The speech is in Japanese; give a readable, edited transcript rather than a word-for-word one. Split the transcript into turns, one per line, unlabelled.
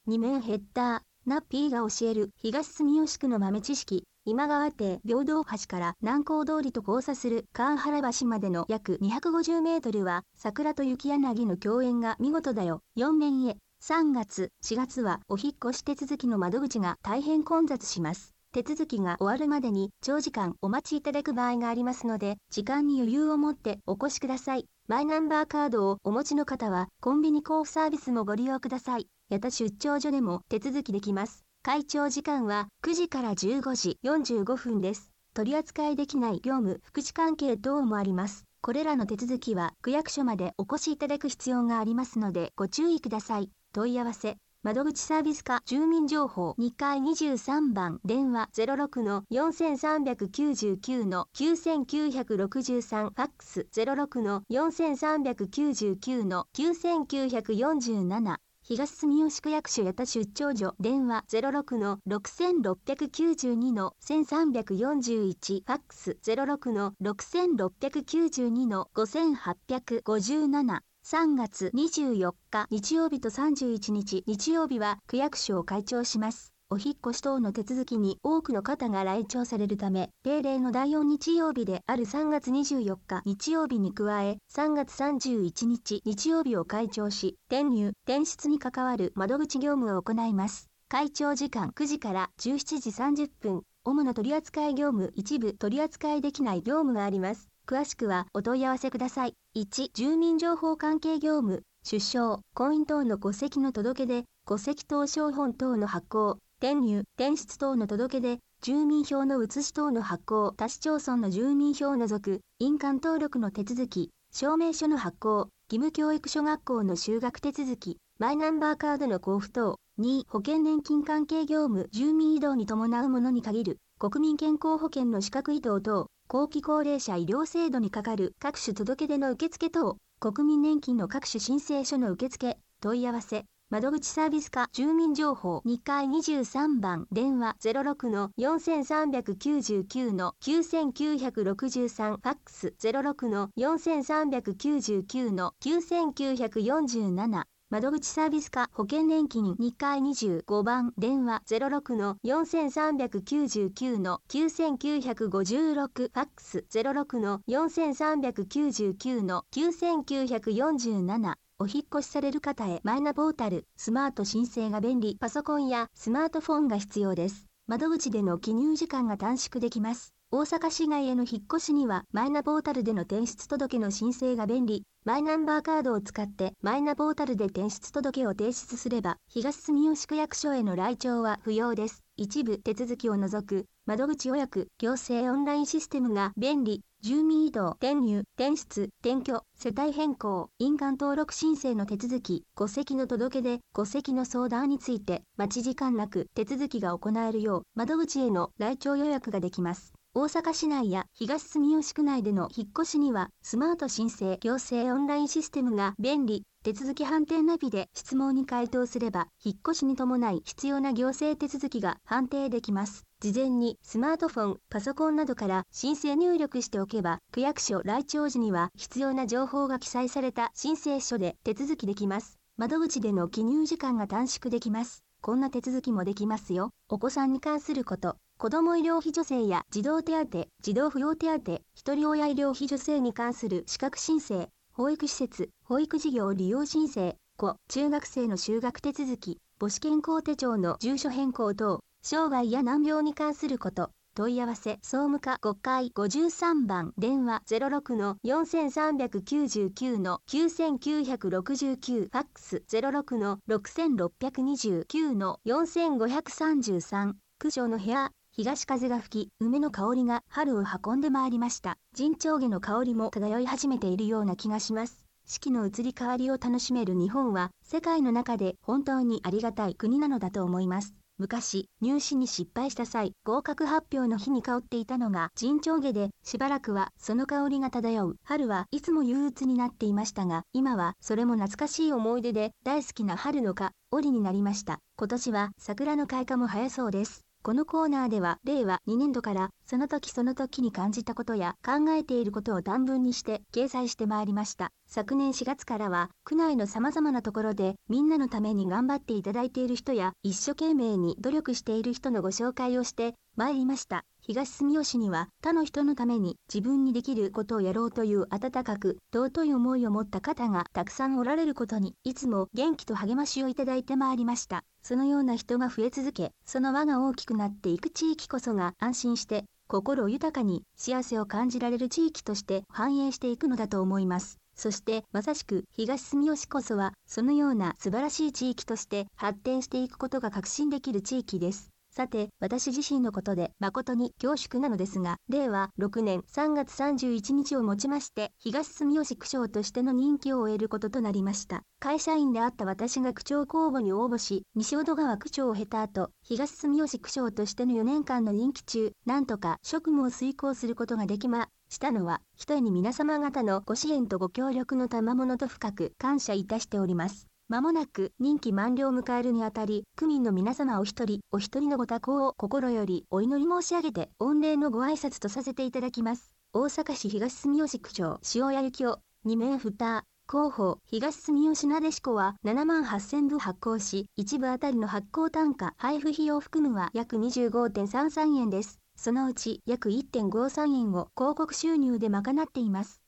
2面ヘッダー、ナッピーが教える東住吉区の豆知識。今川邸平等橋から南港通りと交差する川原橋までの約250メートルは桜と雪柳の共演が見事だよ。4面へ。3月、4月はお引越し手続きの窓口が大変混雑します。手続きが終わるまでに長時間お待ちいただく場合がありますので、時間に余裕を持ってお越しください。マイナンバーカードをお持ちの方はコンビニ交付サービスもご利用ください。やた出張所でも手続きできます。開庁時間は9時から15時45分です。取り扱いできない業務、福祉関係等もあります。これらの手続きは区役所までお越しいただく必要がありますのでご注意ください。問い合わせ。窓口サービス課住民情報2階23番電話 06-4399-9963 ファックス 06-4399-9947東住吉区役所八田出張所電話 06-6692-1341 ファックス 06-6692-5857 3月24日日曜日と31日日曜日は区役所を開庁します。お引越し等の手続きに多くの方が来庁されるため、定例の第4日曜日である3月24日日曜日に加え、3月31日日曜日を開庁し、転入・転出に関わる窓口業務を行います。開庁時間9時から17時30分、主な取扱業務一部取扱できない業務があります。詳しくはお問い合わせください。1、住民情報関係業務、出生、婚姻等の戸籍の届け出、戸籍謄本本等の発行、転入、転出等の届け出、住民票の写し等の発行、他市町村の住民票を除く、印鑑登録の手続き、証明書の発行、義務教育小学校の就学手続き、マイナンバーカードの交付等。2、保険年金関係業務、住民移動に伴うものに限る、国民健康保険の資格移動等、後期高齢者医療制度に係る各種届け出の受付等、国民年金の各種申請書の受付、問い合わせ、窓口サービス課住民情報2階23番電話 06-4399-9963 ファックス 06-4399-9947窓口サービス課保険年金2階25番電話 06-4399-9956 ファックス 06-4399-9947お引越しされる方へマイナポータル、スマート申請が便利、パソコンやスマートフォンが必要です。窓口での記入時間が短縮できます。大阪市外への引っ越しにはマイナポータルでの転出届の申請が便利。マイナンバーカードを使ってマイナポータルで転出届を提出すれば、東住吉区役所への来庁は不要です。一部手続きを除く窓口予約、行政オンラインシステムが便利。住民移動、転入、転出、転居、世帯変更、印鑑登録申請の手続き、戸籍の届け出、戸籍の相談について、待ち時間なく手続きが行えるよう、窓口への来庁予約ができます。大阪市内や東住吉区内での引っ越しには、スマート申請行政オンラインシステムが便利。手続き判定ナビで質問に回答すれば、引っ越しに伴い必要な行政手続きが判定できます。事前にスマートフォン、パソコンなどから申請入力しておけば、区役所来庁時には必要な情報が記載された申請書で手続きできます。窓口での記入時間が短縮できます。こんな手続きもできますよ。お子さんに関すること。子ども医療費助成や児童手当、児童扶養手当、一人親医療費助成に関する資格申請、保育施設、保育事業利用申請、中学生の就学手続き、母子健康手帳の住所変更等、生涯や難病に関すること、問い合わせ、総務課5階53番電話 06-4399-9969 ファックス 06-6629-4533 区長の部屋、東風が吹き、梅の香りが春を運んでまいりました。陣長下の香りも漂い始めているような気がします。四季の移り変わりを楽しめる日本は、世界の中で本当にありがたい国なのだと思います。昔、入試に失敗した際、合格発表の日に香っていたのが陣長下で、しばらくはその香りが漂う。春はいつも憂鬱になっていましたが、今はそれも懐かしい思い出で大好きな春の香りになりました。今年は桜の開花も早そうです。 このコーナーでは令和2年度からその時その時に感じたことや考えていることを短文にして掲載してまいりました。昨年4月からは区内の様々なところでみんなのために頑張っていただいている人や一生懸命に努力している人のご紹介をしてまいりました。東住吉には他の人のために自分にできることをやろうという温かく尊い思いを持った方がたくさんおられることにいつも元気と励ましをいただいてまいりました。そのような人が増え続け、その輪が大きくなっていく地域こそが安心して心豊かに幸せを感じられる地域として繁栄していくのだと思います。そしてまさしく東住吉こそはそのような素晴らしい地域として発展していくことが確信できる地域です。さて、私自身のことで誠に恐縮なのですが、令和6年3月31日をもちまして、東住吉区長としての任期を終えることとなりました。会社員であった私が区長公募に応募し、西淀川区長を経た後、東住吉区長としての4年間の任期中、なんとか職務を遂行することができましたのは、ひとえに皆様方のご支援とご協力の賜物と深く感謝いたしております。まもなく任期満了を迎えるにあたり、区民の皆様お一人お一人のご多幸を心よりお祈り申し上げて、御礼のご挨拶とさせていただきます。大阪市東住吉区長、塩谷幸男、2面蓋。広報、東住吉なでしこは7万8000部発行し、1部あたりの発行単価、配布費用を含むは約 25.33 円です。そのうち約 1.53 円を広告収入で賄っています。